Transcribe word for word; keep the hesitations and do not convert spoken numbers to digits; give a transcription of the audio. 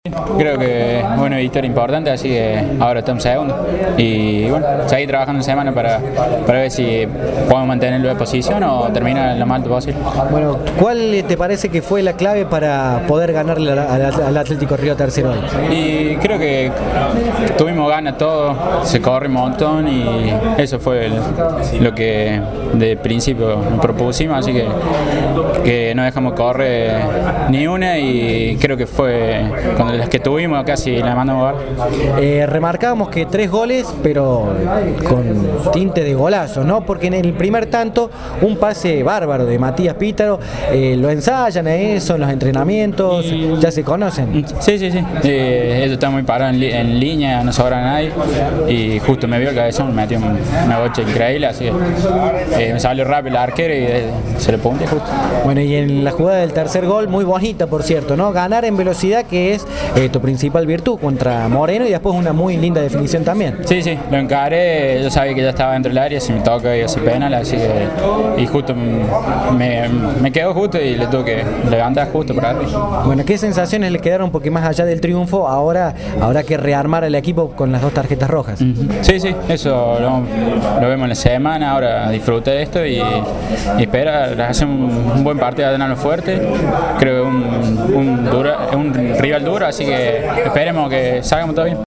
Creo que es una victoria importante, así que ahora estamos segundos y bueno, seguir trabajando en semana para, para ver si podemos mantenerlo de posición o terminar lo más alto posible. Bueno, ¿cuál te parece que fue la clave para poder ganarle al, al, al Atlético Río Tercero hoy? Y creo que tuvimos ganas todos, se corre un montón y eso fue el, lo que de principio nos propusimos, así que, que no dejamos correr ni una y creo que fue cuando las que tuvimos casi la mandamos a ver. Eh, remarcábamos que tres goles, pero con tinte de golazo, ¿no? Porque en el primer tanto, un pase bárbaro de Matías Pítaro, eh, lo ensayan a eso en los entrenamientos, y ya se conocen. Sí, sí, sí. Eh, eso está muy parado en, en línea, no sobra nadie. Y justo me vio el cabezón, me metió una bocha increíble, así que eh, me salió rápido el arquero y eh, se le punte justo. Bueno, y en la jugada del tercer gol, muy bonita, por cierto, ¿no? Ganar en velocidad, que es eh, tu principal virtud, contra Moreno, y después una muy linda definición también. Sí, sí, lo encaré, yo sabía que ya estaba dentro del área, si me toca y hace penal, así que y justo me, me quedó justo y le tuve que levantar justo para arriba. Bueno, ¿qué sensaciones le quedaron? Porque más allá del triunfo, ahora habrá que rearmar el equipo con las dos tarjetas rojas. Uh-huh. Sí, sí, eso lo, lo vemos en la semana, ahora disfruté de esto y, y espera hacer un, un buen partido de ganarlo fuerte, creo que un, un, dura, un rival duro, así que esperemos que salgamos todo bien.